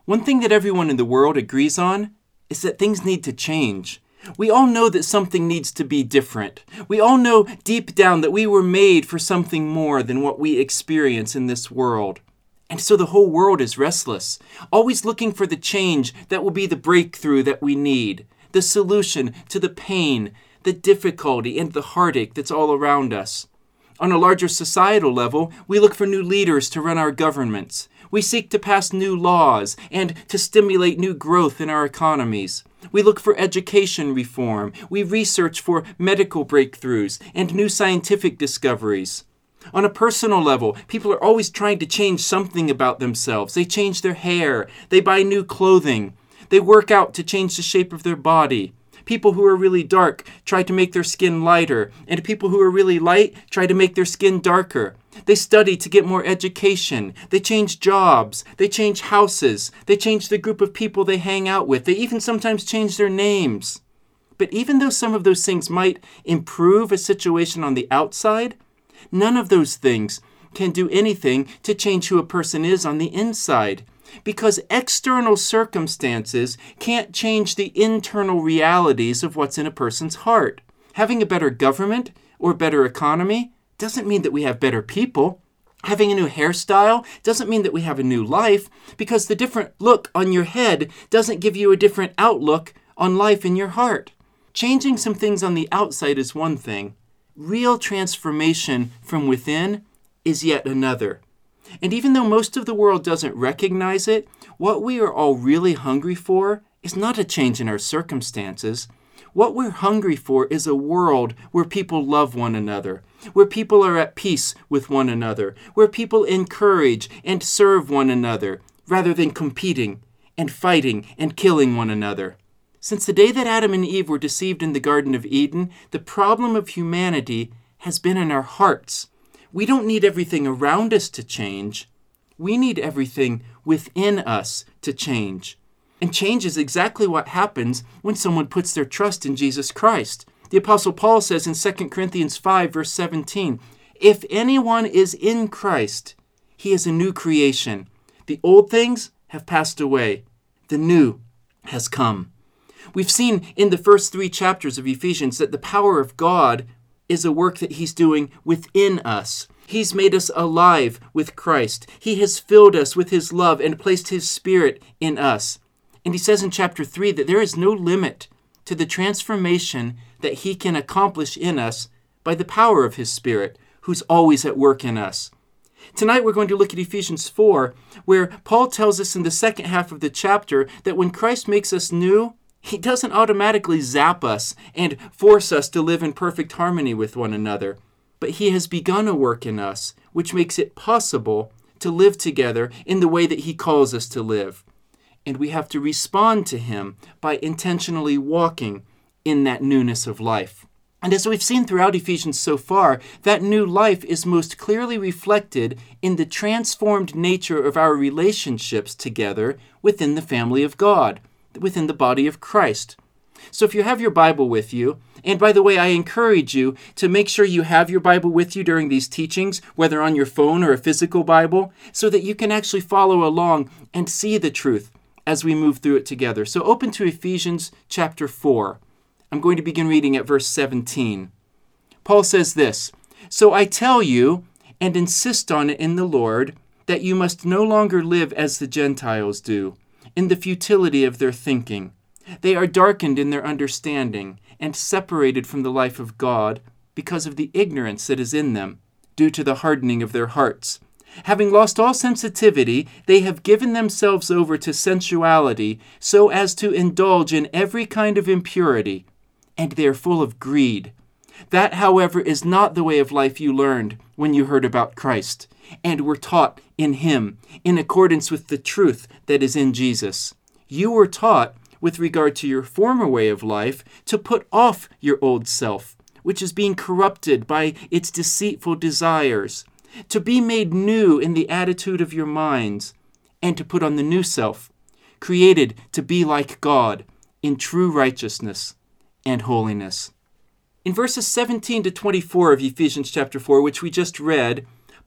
One thing that everyone in the world agrees on is that things need to change. We all know that something needs to be different. We all know deep down that we were made for something more than what we experience in this world. And so the whole world is restless, always looking for the change that will be the breakthrough that we need, the solution to the pain, the difficulty, and the heartache that's all around us. On a larger societal level, we look for new leaders to run our governments. We seek to pass new laws and to stimulate new growth in our economies. We look for education reform. We research for medical breakthroughs and new scientific discoveries. On a personal level, people are always trying to change something about themselves. They change their hair. They buy new clothing. They work out to change the shape of their body. People who are really dark try to make their skin lighter, and people who are really light try to make their skin darker. They study to get more education. They change jobs. They change houses. They change the group of people they hang out with. They even sometimes change their names. But even though some of those things might improve a situation on the outside, none of those things can do anything to change who a person is on the inside, because external circumstances can't change the internal realities of what's in a person's heart. Having a better government or better economy doesn't mean that we have better people. Having a new hairstyle doesn't mean that we have a new life, because the different look on your head doesn't give you a different outlook on life in your heart. Changing some things on the outside is one thing. Real transformation from within is yet another. And even though most of the world doesn't recognize it, what we are all really hungry for is not a change in our circumstances. What we're hungry for is a world where people love one another, where people are at peace with one another, where people encourage and serve one another, rather than competing and fighting and killing one another. Since the day that Adam and Eve were deceived in the Garden of Eden, the problem of humanity has been in our hearts. We don't need everything around us to change. We need everything within us to change. And change is exactly what happens when someone puts their trust in Jesus Christ. The Apostle Paul says in 2 Corinthians 5, verse 17, "If anyone is in Christ, he is a new creation. The old things have passed away. The new has come." We've seen in the first 3 chapters of Ephesians that the power of God is a work that he's doing within us. He's made us alive with Christ. He has filled us with his love and placed his Spirit in us. And he says in chapter 3 that there is no limit to the transformation that he can accomplish in us by the power of his Spirit, who's always at work in us. Tonight we're going to look at Ephesians 4, where Paul tells us in the second half of the chapter that when Christ makes us new, he doesn't automatically zap us and force us to live in perfect harmony with one another, but he has begun a work in us which makes it possible to live together in the way that he calls us to live. And we have to respond to him by intentionally walking in that newness of life. And as we've seen throughout Ephesians so far, that new life is most clearly reflected in the transformed nature of our relationships together within the family of God, within the body of Christ. So if you have your Bible with you, and by the way, I encourage you to make sure you have your Bible with you during these teachings, whether on your phone or a physical Bible, so that you can actually follow along and see the truth as we move through it together. So open to Ephesians chapter 4. I'm going to begin reading at verse 17. Paul says this, "So I tell you, and insist on it in the Lord, that you must no longer live as the Gentiles do, in the futility of their thinking. They are darkened in their understanding and separated from the life of God because of the ignorance that is in them, due to the hardening of their hearts. Having lost all sensitivity, they have given themselves over to sensuality so as to indulge in every kind of impurity, and they are full of greed. That, however, is not the way of life you learned when you heard about Christ and were taught in him, in accordance with the truth that is in Jesus. You were taught, with regard to your former way of life, to put off your old self, which is being corrupted by its deceitful desires, to be made new in the attitude of your minds, and to put on the new self, created to be like God in true righteousness and holiness." In verses 17 to 24 of Ephesians chapter 4, which we just read,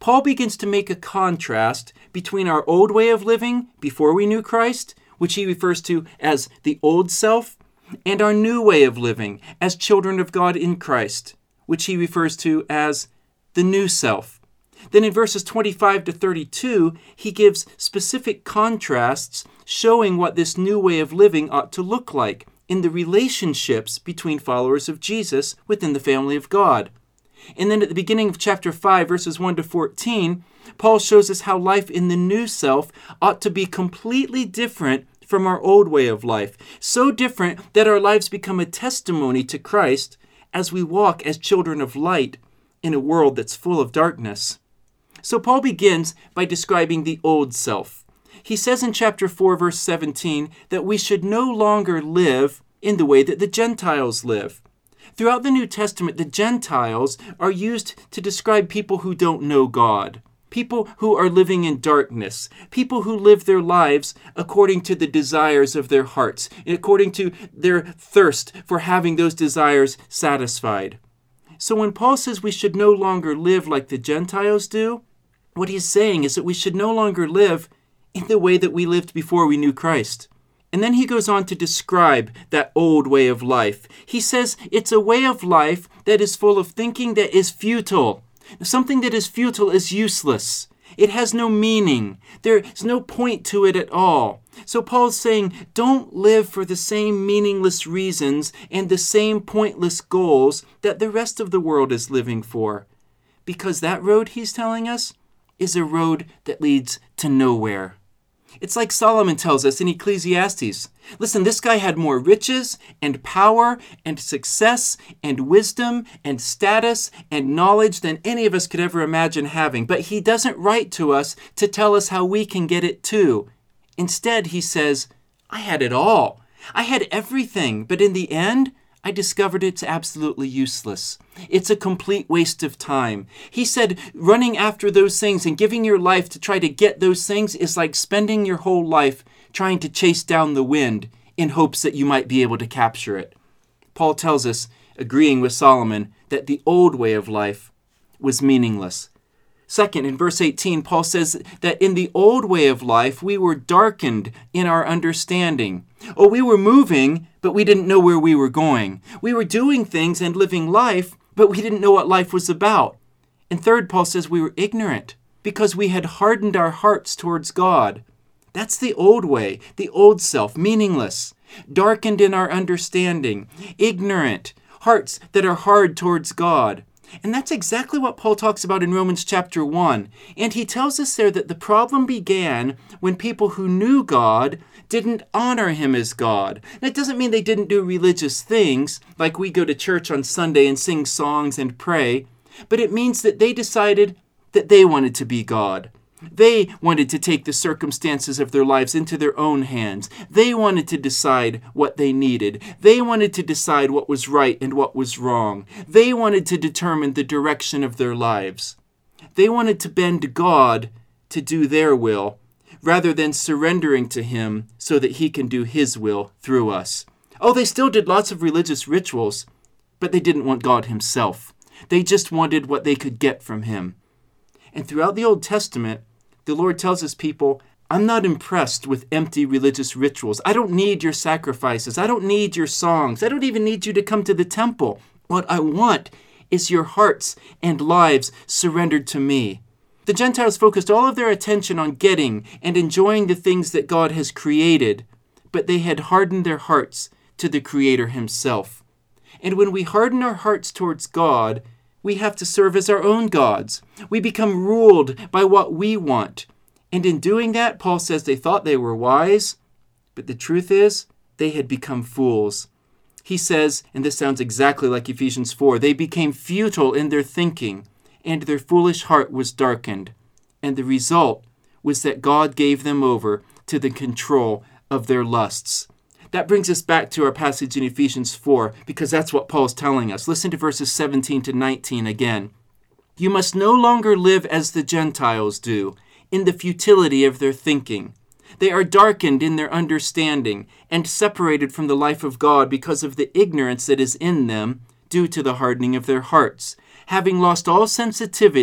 Paul begins to make a contrast between our old way of living before we knew Christ, which he refers to as the old self, and our new way of living as children of God in Christ, which he refers to as the new self. Then in verses 25 to 32, he gives specific contrasts showing what this new way of living ought to look like in the relationships between followers of Jesus within the family of God. And then at the beginning of chapter 5, verses 1 to 14, Paul shows us how life in the new self ought to be completely different from our old way of life, so different that our lives become a testimony to Christ as we walk as children of light in a world that's full of darkness. So Paul begins by describing the old self. He says in chapter 4, verse 17, that we should no longer live in the way that the Gentiles live. Throughout the New Testament, the Gentiles are used to describe people who don't know God, people who are living in darkness, people who live their lives according to the desires of their hearts, according to their thirst for having those desires satisfied. So when Paul says we should no longer live like the Gentiles do, what he's saying is that we should no longer live in the way that we lived before we knew Christ. And then he goes on to describe that old way of life. He says it's a way of life that is full of thinking that is futile. Something that is futile is useless. It has no meaning. There's no point to it at all. So Paul's saying, don't live for the same meaningless reasons and the same pointless goals that the rest of the world is living for. Because that road, he's telling us, is a road that leads to nowhere. It's like Solomon tells us in Ecclesiastes. Listen, this guy had more riches and power and success and wisdom and status and knowledge than any of us could ever imagine having. But he doesn't write to us to tell us how we can get it too. Instead, he says, I had it all. I had everything. But in the end, I discovered it's absolutely useless. It's a complete waste of time. He said running after those things and giving your life to try to get those things is like spending your whole life trying to chase down the wind in hopes that you might be able to capture it. Paul tells us, agreeing with Solomon, that the old way of life was meaningless. Second, in verse 18, Paul says that in the old way of life, we were darkened in our understanding. Oh, we were moving, but we didn't know where we were going. We were doing things and living life, but we didn't know what life was about. And third, Paul says we were ignorant because we had hardened our hearts towards God. That's the old way, the old self, meaningless, darkened in our understanding, ignorant, hearts that are hard towards God. And that's exactly what Paul talks about in Romans chapter 1. And he tells us there that the problem began when people who knew God didn't honor him as God. And it doesn't mean they didn't do religious things, like we go to church on Sunday and sing songs and pray, but it means that they decided that they wanted to be God. They wanted to take the circumstances of their lives into their own hands. They wanted to decide what they needed. They wanted to decide what was right and what was wrong. They wanted to determine the direction of their lives. They wanted to bend God to do their will, rather than surrendering to him so that he can do his will through us. Oh, they still did lots of religious rituals, but they didn't want God himself. They just wanted what they could get from him. And throughout the Old Testament, the Lord tells his people, I'm not impressed with empty religious rituals. I don't need your sacrifices. I don't need your songs. I don't even need you to come to the temple. What I want is your hearts and lives surrendered to me. The Gentiles focused all of their attention on getting and enjoying the things that God has created, but they had hardened their hearts to the Creator himself. And when we harden our hearts towards God, we have to serve as our own gods. We become ruled by what we want. And in doing that, Paul says they thought they were wise, but the truth is, they had become fools. He says, and this sounds exactly like Ephesians 4, they became futile in their thinking, and their foolish heart was darkened. And the result was that God gave them over to the control of their lusts. That brings us back to our passage in Ephesians 4, because that's what Paul's telling us. Listen to verses 17 to 19 again. You must no longer live as the Gentiles do, in the futility of their thinking. They are darkened in their understanding and separated from the life of God because of the ignorance that is in them due to the hardening of their hearts. Having lost all sensitivity,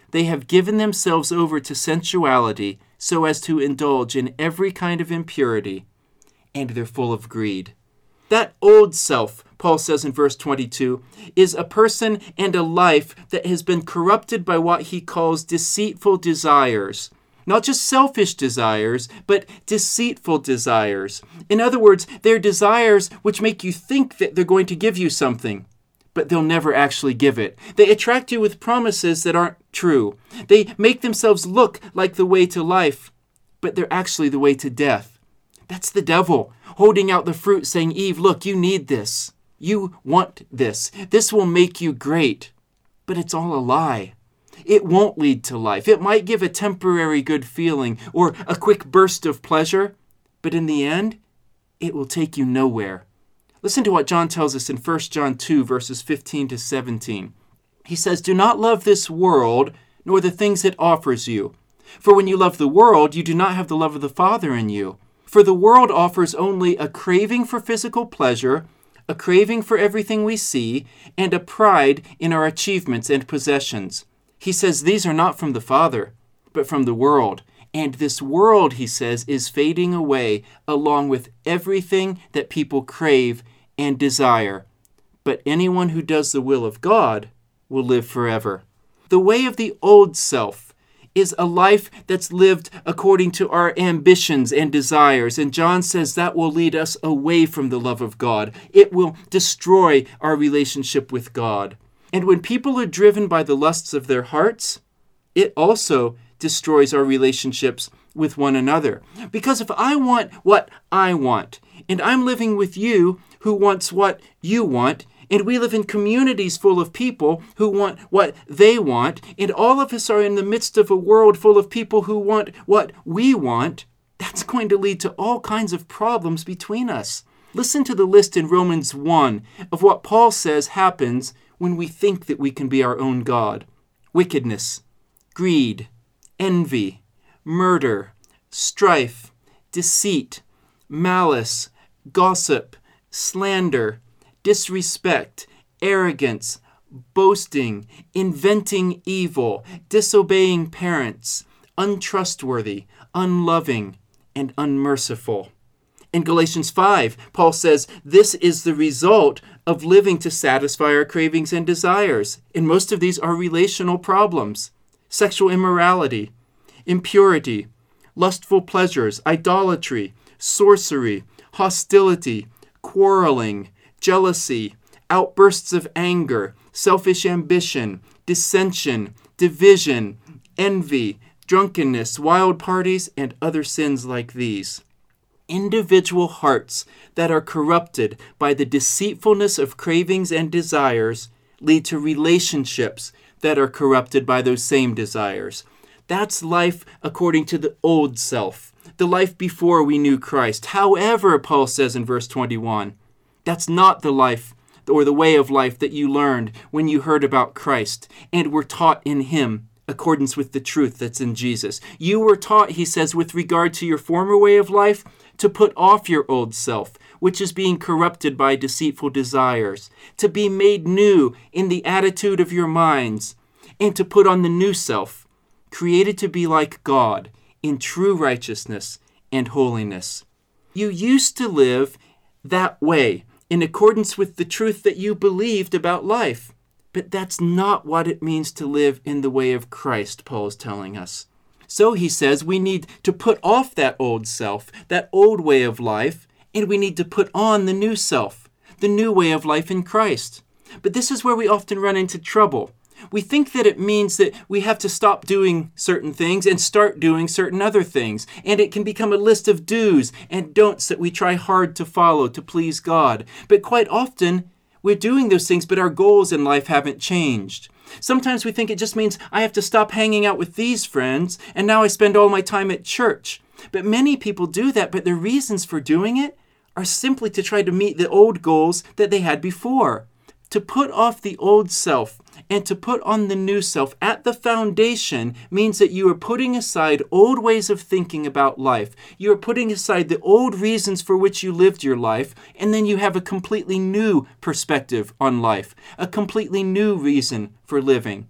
they have given themselves over to sensuality so as to indulge in every kind of impurity, and they're full of greed. That old self, Paul says in verse 22, is a person and a life that has been corrupted by what he calls deceitful desires. Not just selfish desires, but deceitful desires. In other words, they're desires which make you think that they're going to give you something, but they'll never actually give it. They attract you with promises that aren't true. They make themselves look like the way to life, but they're actually the way to death. That's the devil holding out the fruit saying, Eve, look, you need this. You want this. This will make you great. But it's all a lie. It won't lead to life. It might give a temporary good feeling or a quick burst of pleasure, but in the end, it will take you nowhere. Listen to what John tells us in 1 John 2, verses 15 to 17. He says, do not love this world, nor the things it offers you. For when you love the world, you do not have the love of the Father in you. For the world offers only a craving for physical pleasure, a craving for everything we see, and a pride in our achievements and possessions. He says these are not from the Father, but from the world. And this world, he says, is fading away along with everything that people crave and desire. But anyone who does the will of God will live forever. The way of the old self is a life that's lived according to our ambitions and desires. And John says that will lead us away from the love of God. It will destroy our relationship with God. And when people are driven by the lusts of their hearts, it also destroys our relationships with one another. Because if I want what I want, and I'm living with you who wants what you want, and we live in communities full of people who want what they want, and all of us are in the midst of a world full of people who want what we want, that's going to lead to all kinds of problems between us. Listen to the list in Romans 1 of what Paul says happens when we think that we can be our own God. Wickedness, greed, envy, murder, strife, deceit, malice, gossip, slander, disrespect, arrogance, boasting, inventing evil, disobeying parents, untrustworthy, unloving, and unmerciful. In Galatians 5, Paul says this is the result of living to satisfy our cravings and desires. And most of these are relational problems: sexual immorality, impurity, lustful pleasures, idolatry, sorcery, hostility, quarreling, jealousy, outbursts of anger, selfish ambition, dissension, division, envy, drunkenness, wild parties, and other sins like these. Individual hearts that are corrupted by the deceitfulness of cravings and desires lead to relationships that are corrupted by those same desires. That's life according to the old self, the life before we knew Christ. However, Paul says in verse 21, that's not the life or the way of life that you learned when you heard about Christ and were taught in Him accordance with the truth that's in Jesus. You were taught, he says, with regard to your former way of life, to put off your old self, which is being corrupted by deceitful desires, to be made new in the attitude of your minds, and to put on the new self, created to be like God in true righteousness and holiness. You used to live that way, in accordance with the truth that you believed about life. But that's not what it means to live in the way of Christ, Paul is telling us. So he says we need to put off that old self, that old way of life, and we need to put on the new self, the new way of life in Christ. But this is where we often run into trouble. We think that it means that we have to stop doing certain things and start doing certain other things. And it can become a list of do's and don'ts that we try hard to follow to please God. But quite often, we're doing those things, but our goals in life haven't changed. Sometimes we think it just means I have to stop hanging out with these friends, and now I spend all my time at church. But many people do that, but their reasons for doing it are simply to try to meet the old goals that they had before. To put off the old self and to put on the new self at the foundation means that you are putting aside old ways of thinking about life. You are putting aside the old reasons for which you lived your life, and then you have a completely new perspective on life, a completely new reason for living.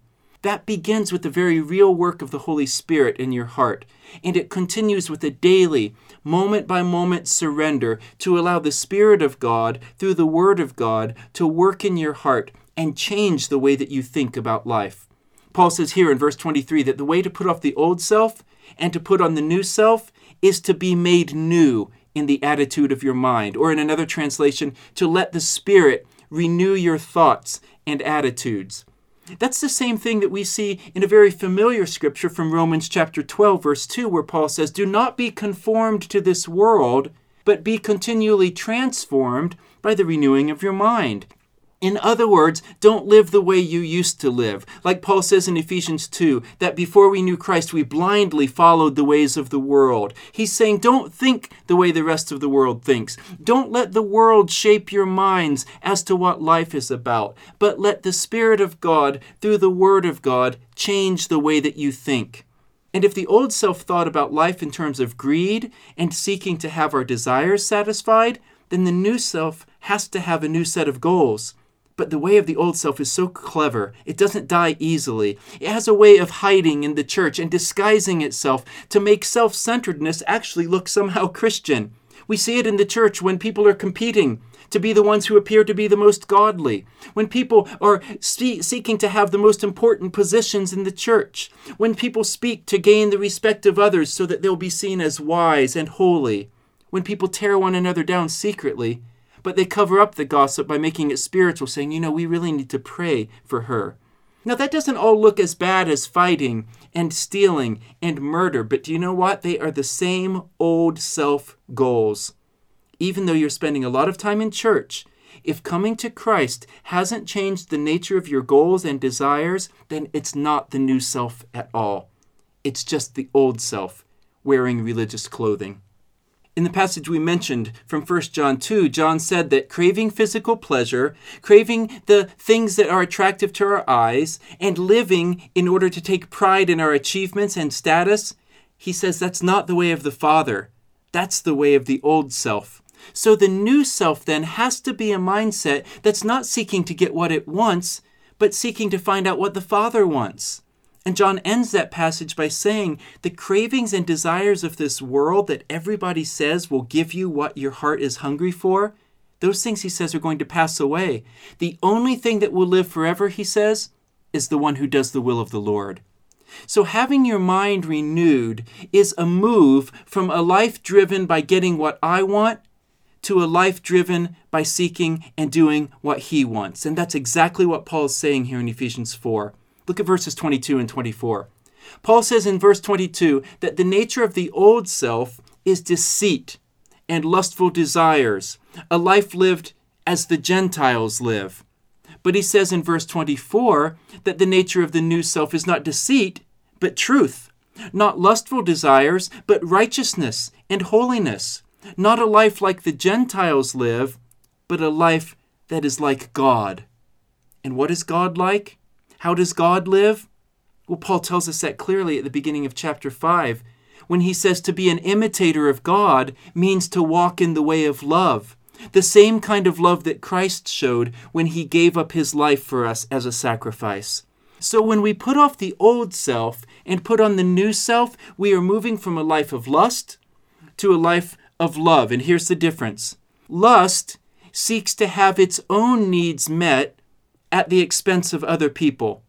that begins with the very real work of the Holy Spirit in your heart. And it continues with a daily, moment-by-moment surrender to allow the Spirit of God, through the Word of God, to work in your heart and change the way that you think about life. Paul says here in verse 23 that the way to put off the old self and to put on the new self is to be made new in the attitude of your mind. Or in another translation, to let the Spirit renew your thoughts and attitudes. That's the same thing that we see in a very familiar scripture from Romans chapter 12, verse 2, where Paul says, "Do not be conformed to this world, but be continually transformed by the renewing of your mind." In other words, don't live the way you used to live. Like Paul says in Ephesians 2, that before we knew Christ, we blindly followed the ways of the world. He's saying, don't think the way the rest of the world thinks. Don't let the world shape your minds as to what life is about, but let the Spirit of God, through the Word of God, change the way that you think. And if the old self thought about life in terms of greed and seeking to have our desires satisfied, then the new self has to have a new set of goals. But the way of the old self is so clever. It doesn't die easily. It has a way of hiding in the church and disguising itself to make self-centeredness actually look somehow Christian. We see it in the church when people are competing to be the ones who appear to be the most godly, when people are seeking to have the most important positions in the church, when people speak to gain the respect of others so that they'll be seen as wise and holy, when people tear one another down secretly, but they cover up the gossip by making it spiritual, saying, we really need to pray for her. Now, that doesn't all look as bad as fighting and stealing and murder, but do you know what? They are the same old self goals. Even though you're spending a lot of time in church, if coming to Christ hasn't changed the nature of your goals and desires, then it's not the new self at all. It's just the old self wearing religious clothing. In the passage we mentioned from 1 John 2, John said that craving physical pleasure, craving the things that are attractive to our eyes, and living in order to take pride in our achievements and status, he says that's not the way of the Father. That's the way of the old self. So the new self then has to be a mindset that's not seeking to get what it wants, but seeking to find out what the Father wants. And John ends that passage by saying the cravings and desires of this world that everybody says will give you what your heart is hungry for, those things, he says, are going to pass away. The only thing that will live forever, he says, is the one who does the will of the Lord. So having your mind renewed is a move from a life driven by getting what I want to a life driven by seeking and doing what he wants. And that's exactly what Paul is saying here in Ephesians 4. Look at verses 22 and 24. Paul says in verse 22 that the nature of the old self is deceit and lustful desires, a life lived as the Gentiles live. But he says in verse 24 that the nature of the new self is not deceit, but truth, not lustful desires, but righteousness and holiness, not a life like the Gentiles live, but a life that is like God. And what is God like? How does God live? Well, Paul tells us that clearly at the beginning of chapter 5, when he says to be an imitator of God means to walk in the way of love, the same kind of love that Christ showed when he gave up his life for us as a sacrifice. So when we put off the old self and put on the new self, we are moving from a life of lust to a life of love. And here's the difference. Lust seeks to have its own needs met at the expense of other people.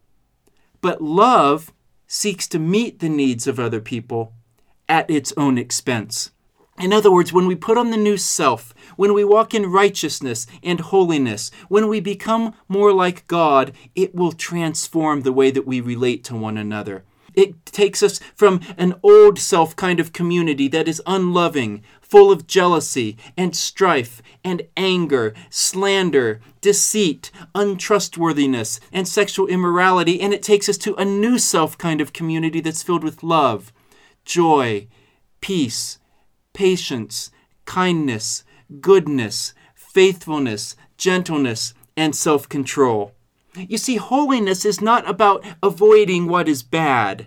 But love seeks to meet the needs of other people at its own expense. In other words, when we put on the new self, when we walk in righteousness and holiness, when we become more like God, it will transform the way that we relate to one another. It takes us from an old self kind of community that is unloving, full of jealousy and strife and anger, slander, deceit, untrustworthiness, and sexual immorality, and it takes us to a new self kind of community that's filled with love, joy, peace, patience, kindness, goodness, faithfulness, gentleness, and self-control. You see, holiness is not about avoiding what is bad.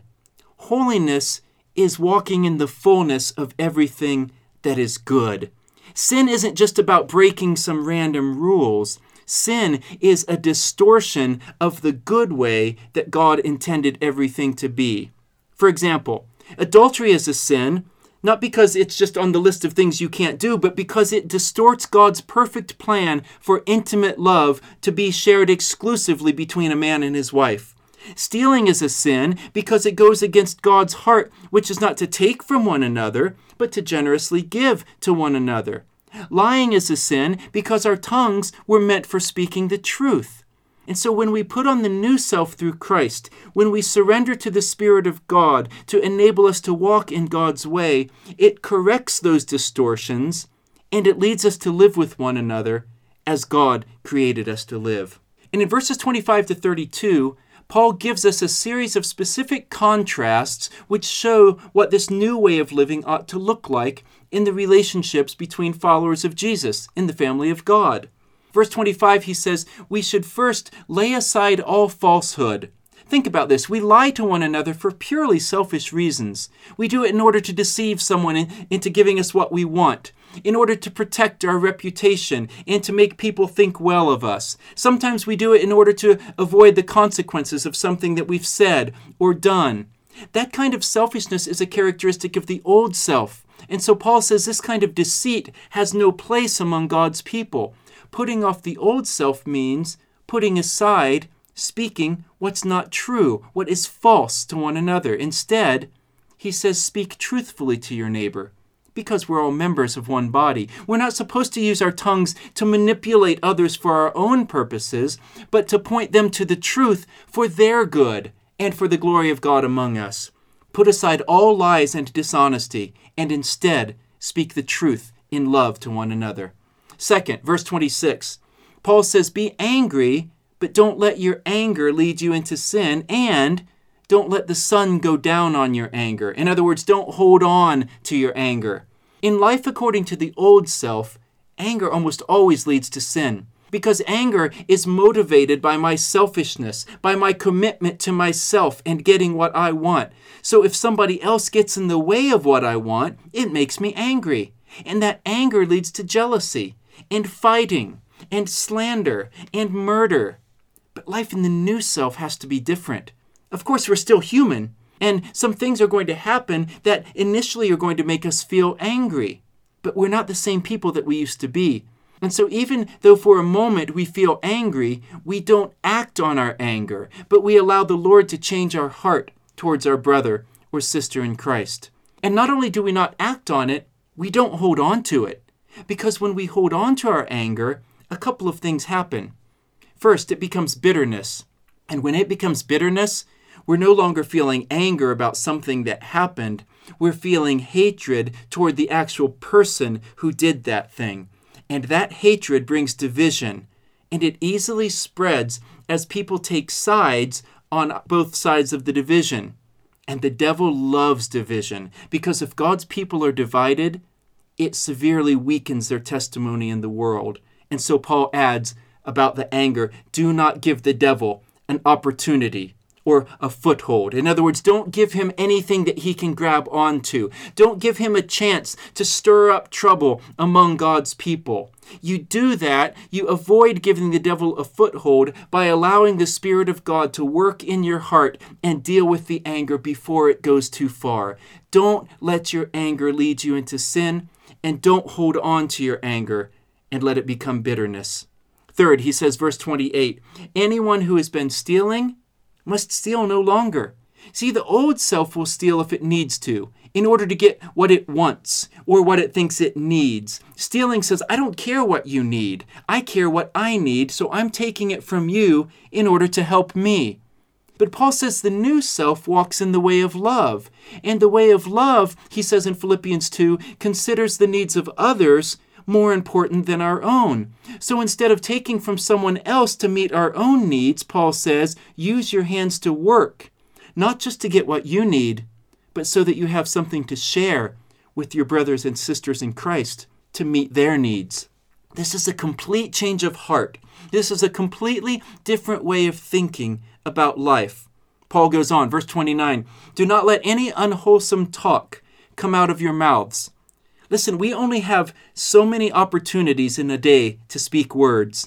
Holiness is walking in the fullness of everything that is good. Sin isn't just about breaking some random rules. Sin is a distortion of the good way that God intended everything to be. For example, adultery is a sin, not because it's just on the list of things you can't do, but because it distorts God's perfect plan for intimate love to be shared exclusively between a man and his wife. Stealing is a sin because it goes against God's heart, which is not to take from one another, but to generously give to one another. Lying is a sin because our tongues were meant for speaking the truth. And so when we put on the new self through Christ, when we surrender to the Spirit of God to enable us to walk in God's way, it corrects those distortions and it leads us to live with one another as God created us to live. And in verses 25 to 32, Paul gives us a series of specific contrasts which show what this new way of living ought to look like in the relationships between followers of Jesus in the family of God. Verse 25, he says, we should first lay aside all falsehood. Think about this. We lie to one another for purely selfish reasons. We do it in order to deceive someone into giving us what we want, in order to protect our reputation and to make people think well of us. Sometimes we do it in order to avoid the consequences of something that we've said or done. That kind of selfishness is a characteristic of the old self. And so Paul says this kind of deceit has no place among God's people. Putting off the old self means putting aside speaking what's not true, what is false to one another. Instead, he says, speak truthfully to your neighbor, because we're all members of one body. We're not supposed to use our tongues to manipulate others for our own purposes, but to point them to the truth for their good and for the glory of God among us. Put aside all lies and dishonesty, and instead speak the truth in love to one another. Second, verse 26, Paul says, be angry, but don't let your anger lead you into sin, and don't let the sun go down on your anger. In other words, don't hold on to your anger. In life according to the old self, anger almost always leads to sin, because anger is motivated by my selfishness, by my commitment to myself and getting what I want. So if somebody else gets in the way of what I want, it makes me angry. And that anger leads to jealousy and fighting and slander and murder. But life in the new self has to be different. Of course, we're still human, and some things are going to happen that initially are going to make us feel angry. But we're not the same people that we used to be. And so even though for a moment we feel angry, we don't act on our anger, but we allow the Lord to change our heart towards our brother or sister in Christ. And not only do we not act on it, we don't hold on to it. Because when we hold on to our anger, a couple of things happen. First, it becomes bitterness. And when it becomes bitterness, we're no longer feeling anger about something that happened. We're feeling hatred toward the actual person who did that thing. And that hatred brings division. And it easily spreads as people take sides on both sides of the division. And the devil loves division, because if God's people are divided, it severely weakens their testimony in the world. And so Paul adds about the anger, do not give the devil an opportunity or a foothold. In other words, don't give him anything that he can grab onto. Don't give him a chance to stir up trouble among God's people. You do that, you avoid giving the devil a foothold by allowing the Spirit of God to work in your heart and deal with the anger before it goes too far. Don't let your anger lead you into sin, and don't hold on to your anger and let it become bitterness. Third, he says, verse 28, anyone who has been stealing must steal no longer. See, the old self will steal if it needs to, in order to get what it wants or what it thinks it needs. Stealing says, I don't care what you need. I care what I need, so I'm taking it from you in order to help me. But Paul says the new self walks in the way of love. And the way of love, he says in Philippians 2, considers the needs of others more important than our own. So instead of taking from someone else to meet our own needs, Paul says, use your hands to work, not just to get what you need, but so that you have something to share with your brothers and sisters in Christ to meet their needs. This is a complete change of heart. This is a completely different way of thinking about life. Paul goes on, verse 29, do not let any unwholesome talk come out of your mouths. Listen, we only have so many opportunities in a day to speak words.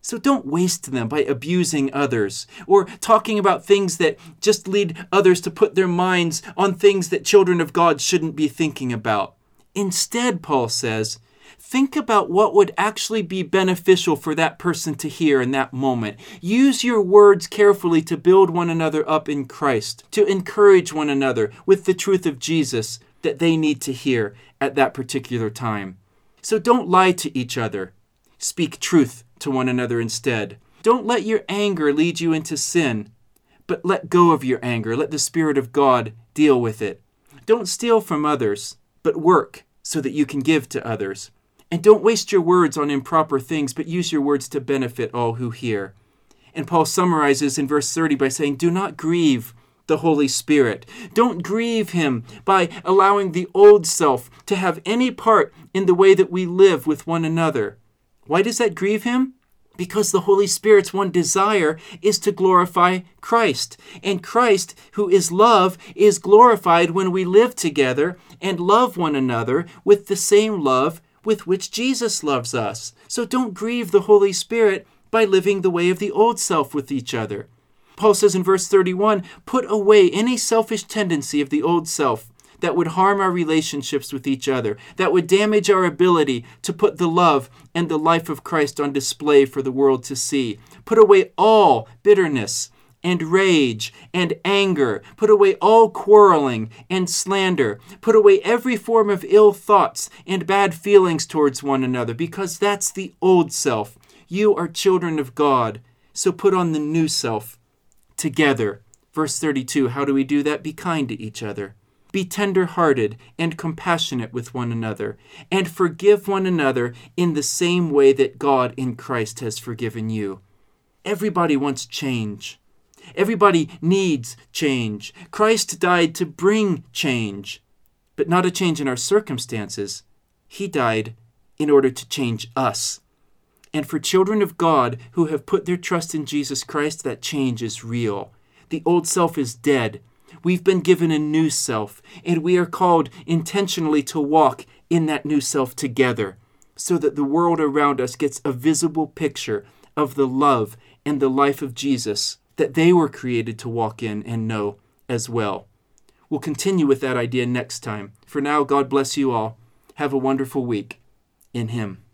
So don't waste them by abusing others or talking about things that just lead others to put their minds on things that children of God shouldn't be thinking about. Instead, Paul says, think about what would actually be beneficial for that person to hear in that moment. Use your words carefully to build one another up in Christ, to encourage one another with the truth of Jesus that they need to hear at that particular time. So don't lie to each other. Speak truth to one another instead. Don't let your anger lead you into sin, but let go of your anger. Let the Spirit of God deal with it. Don't steal from others, but work so that you can give to others. And don't waste your words on improper things, but use your words to benefit all who hear. And Paul summarizes in verse 30 by saying, do not grieve the Holy Spirit. Don't grieve him by allowing the old self to have any part in the way that we live with one another. Why does that grieve him? Because the Holy Spirit's one desire is to glorify Christ. And Christ, who is love, is glorified when we live together and love one another with the same love with which Jesus loves us. So don't grieve the Holy Spirit by living the way of the old self with each other. Paul says in verse 31, put away any selfish tendency of the old self that would harm our relationships with each other, that would damage our ability to put the love and the life of Christ on display for the world to see. Put away all bitterness and rage and anger. Put away all quarreling and slander. Put away every form of ill thoughts and bad feelings towards one another, because that's the old self. You are children of God, so put on the new self together. Verse 32, how do we do that? Be kind to each other. Be tender-hearted and compassionate with one another, and forgive one another in the same way that God in Christ has forgiven you. Everybody wants change. Everybody needs change. Christ died to bring change, but not a change in our circumstances. He died in order to change us. And for children of God who have put their trust in Jesus Christ, that change is real. The old self is dead. We've been given a new self, and we are called intentionally to walk in that new self together so that the world around us gets a visible picture of the love and the life of Jesus that they were created to walk in and know as well. We'll continue with that idea next time. For now, God bless you all. Have a wonderful week in Him.